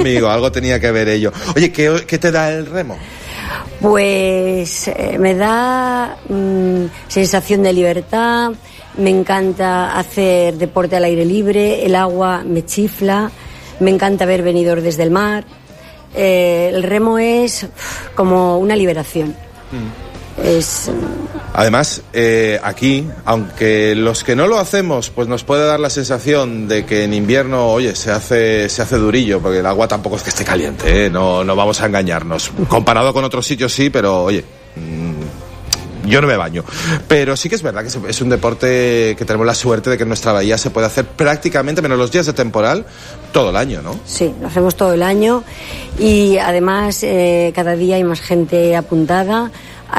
conmigo, algo tenía que ver ello. Oye, ¿qué te da el remo? Pues me da sensación de libertad, me encanta hacer deporte al aire libre, el agua me chifla, me encanta ver Benidorm desde el mar. El remo es como una liberación. Además, aquí, aunque los que no lo hacemos, pues nos puede dar la sensación de que en invierno, oye, se hace durillo, porque el agua tampoco es que esté caliente, ¿eh? No vamos a engañarnos. Comparado con otros sitios sí, pero oye, yo no me baño. Pero sí que es verdad que es un deporte que tenemos la suerte de que en nuestra bahía se puede hacer prácticamente, menos los días de temporal, todo el año, ¿no? Sí, lo hacemos todo el año y además cada día hay más gente apuntada.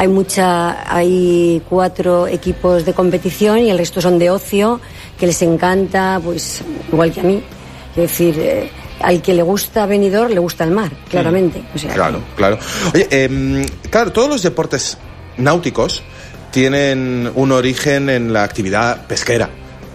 Hay 4 equipos de competición y el resto son de ocio, que les encanta, pues igual que a mí. Es decir, al que le gusta Benidorm, le gusta el mar, claramente. O sea, claro. Oye, claro, todos los deportes náuticos tienen un origen en la actividad pesquera.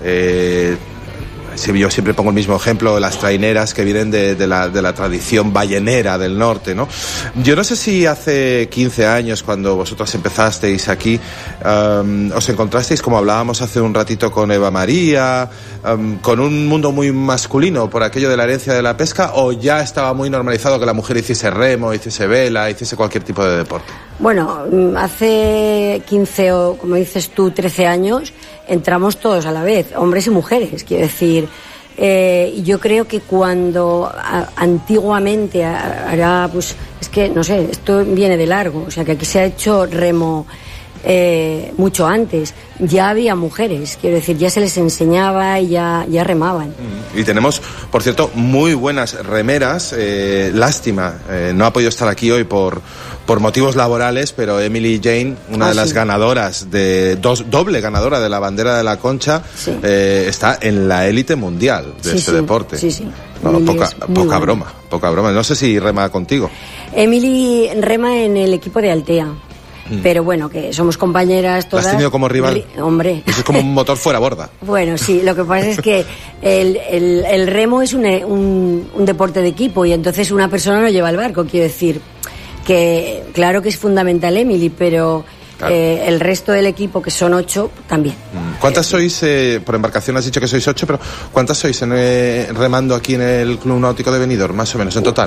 Yo siempre pongo el mismo ejemplo, las traineras que vienen de la tradición ballenera del norte, ¿no? Yo no sé si hace 15 años, cuando vosotros empezasteis aquí, os encontrasteis, como hablábamos hace un ratito con Eva María, con un mundo muy masculino por aquello de la herencia de la pesca, o ya estaba muy normalizado que la mujer hiciese remo, hiciese vela, hiciese cualquier tipo de deporte. Bueno, hace 15 o, como dices tú, 13 años, entramos todos a la vez, hombres y mujeres, quiero decir. Yo creo que cuando antiguamente hará, pues, es que, no sé, esto viene de largo, o sea, que aquí se ha hecho remo mucho antes. Ya había mujeres, quiero decir, ya se les enseñaba y ya remaban. Y tenemos, por cierto, muy buenas remeras. Lástima, no ha podido estar aquí hoy por motivos laborales, pero Emily Jane, una de las ganadoras doble ganadora de la bandera de la Concha, está en la élite mundial de este deporte. Sí. No, poca broma. No sé si rema contigo. Emily rema en el equipo de Altea. Pero bueno, que somos compañeras todas. ¿La has tenido como rival? Hombre. Eso es como un motor fuera borda. Bueno, sí, lo que pasa es que el remo es un deporte de equipo y entonces una persona no lleva el barco, quiero decir. Que claro que es fundamental Emily, pero claro, el resto del equipo, que son 8, también. ¿Cuántas sois? Por embarcación has dicho que sois 8, pero ¿cuántas sois remando aquí en el Club Náutico de Benidorm, más o menos, en total?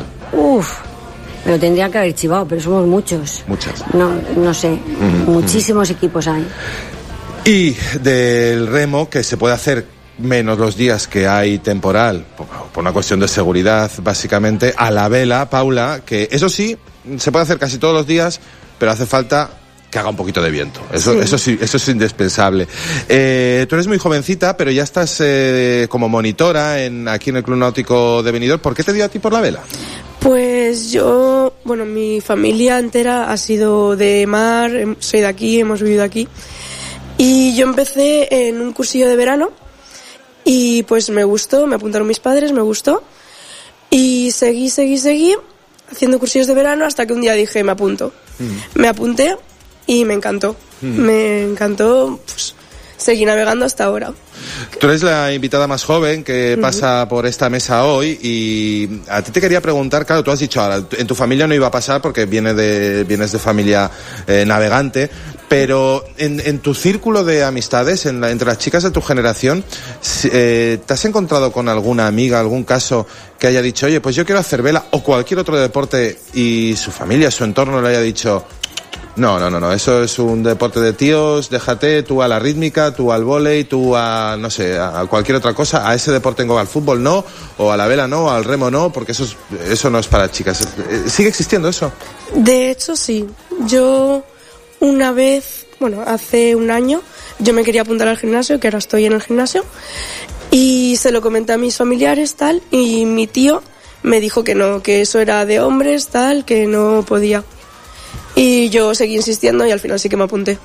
Me lo tendría que haber chivado, pero somos muchos. Muchas. No sé, muchísimos equipos hay. Y del remo, que se puede hacer menos los días que hay temporal, por una cuestión de seguridad, básicamente, a la vela, Paula, que eso sí, se puede hacer casi todos los días, pero hace falta que haga un poquito de viento. Eso es indispensable. Tú eres muy jovencita, pero ya estás como monitora aquí en el Club Náutico de Benidorm. ¿Por qué te dio a ti por la vela? Pues mi familia entera ha sido de mar, soy de aquí, hemos vivido aquí. Y yo empecé en un cursillo de verano y pues me gustó, me apuntaron mis padres, me gustó. Y seguí haciendo cursillos de verano hasta que un día dije, me apunto. Me apunté y me encantó. Me encantó, pues seguí navegando hasta ahora. Tú eres la invitada más joven que pasa por esta mesa hoy y a ti te quería preguntar, claro, tú has dicho ahora, en tu familia no iba a pasar porque vienes de familia navegante, pero en tu círculo de amistades, entre las chicas de tu generación, ¿te has encontrado con alguna amiga, algún caso que haya dicho, oye, pues yo quiero hacer vela o cualquier otro deporte y su familia, su entorno le haya dicho, no, eso es un deporte de tíos, déjate, tú a la rítmica, tú al vóley, tú a, no sé, a cualquier otra cosa, a ese deporte al fútbol no, o a la vela no, al remo no, porque eso no es para chicas. ¿Sigue existiendo eso? De hecho, sí. Yo una vez, hace un año, yo me quería apuntar al gimnasio, que ahora estoy en el gimnasio, y se lo comenté a mis familiares, tal, y mi tío me dijo que no, que eso era de hombres, tal, que no podía. Y yo seguí insistiendo y al final sí que me apunté.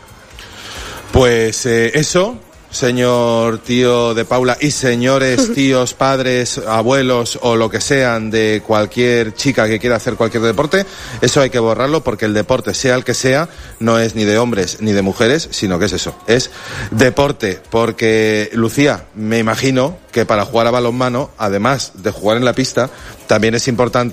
Pues eso, señor tío de Paula y señores tíos, padres, abuelos o lo que sean de cualquier chica que quiera hacer cualquier deporte, eso hay que borrarlo porque el deporte, sea el que sea, no es ni de hombres ni de mujeres, sino que es eso, es deporte. Porque, Lucía, me imagino que para jugar a balonmano, además de jugar en la pista, también es importante